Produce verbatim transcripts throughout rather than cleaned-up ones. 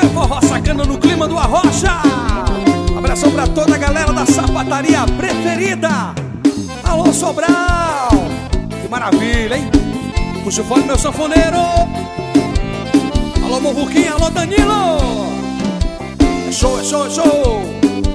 Seu forró sacana no clima do Arrocha. Abração pra toda a galera da sapataria preferida. Alô, Sobral. Que maravilha, hein? Puxa o fone, meu sanfoneiro. Alô, Movuquinha, alô, Danilo. É show, é show, é show.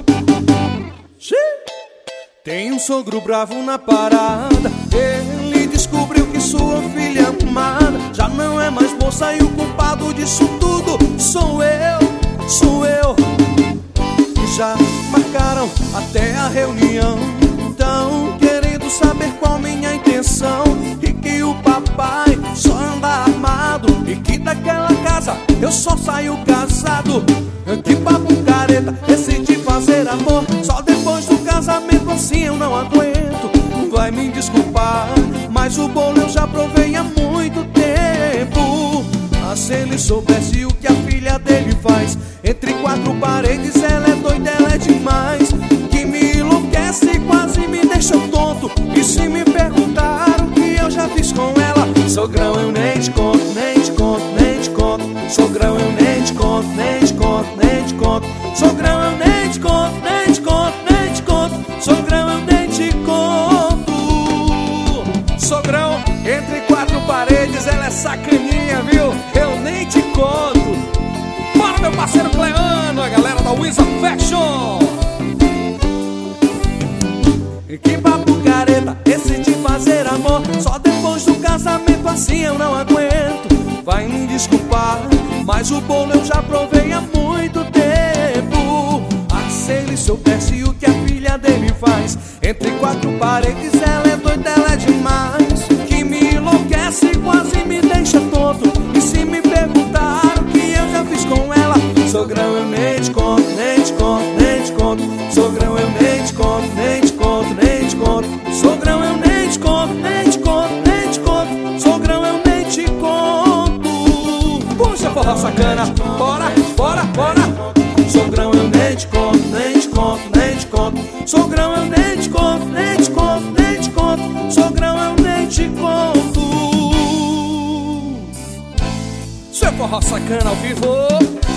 Tem um sogro bravo na parada. Ele descobriu que sua filha amada já não é mais moça e o culpado disso tudo sou eu, sou eu. E já marcaram até a reunião, tão querendo saber qual minha intenção. E que o papai só anda armado e que daquela casa eu só saio casado. Que papo careta, decidi fazer amor só depois do casamento, assim eu não aguento. Vai me desculpar, mas o bolo eu já provei há muito tempo. Ah, se ele soubesse o que a filha dele faz entre quatro paredes, ela é doida, ela é demais. Que me enlouquece, quase me deixa tonto. E se me perguntar o que eu já fiz com ela, sogrão, eu nem te conto, nem te conto, nem te conto. Sogrão, eu nem te conto, nem te conto, nem te conto. Sogrão, eu nem te conto, nem te conto, nem te conto. Sogrão, eu nem te conto. Sogrão, entre quatro paredes, ela é sacaninha, viu? Eu nem te conto. Bora, meu parceiro Cleano, a galera da Wiz Affection. Que papo careta, decidi fazer amor só depois do casamento, assim eu não aguento. Vai me desculpar, mas o bolo eu já provei há muito tempo. Ah, se ele soubesse o que a filha dele faz entre quatro paredes, ela é doida, ela é demais. Que me enlouquece, quase me deixa tonto. E se me perguntar o que eu já fiz com ela, sogrão, eu nem te conto, nem te conto, nem te conto. Sogrão, eu nem te conto, nem te conto, nem te conto. Sogrão, eu nem te conto, nem te conto, nem te conto. Sogrão, eu nem te conto. Puxa, forró sacana, bora, bora, bora. Sogrão, eu nem te conto, nem te conto, nem te conto. Sogrão, eu nem te conto, nem te conto, nem te conto. Sogrão, eu nem te conto. Seu forró sacana ao vivo.